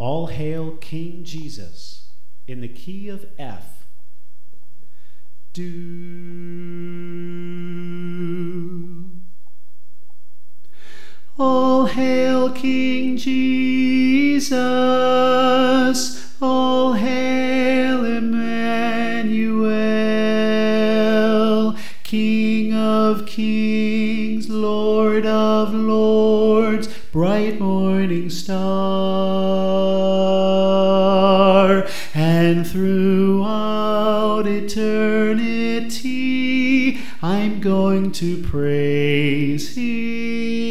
All Hail King Jesus in the key of F. Do. All hail King Jesus, all hail Emmanuel, King of kings, Lord of lords, bright morning star, and throughout eternity I'm going to praise Him.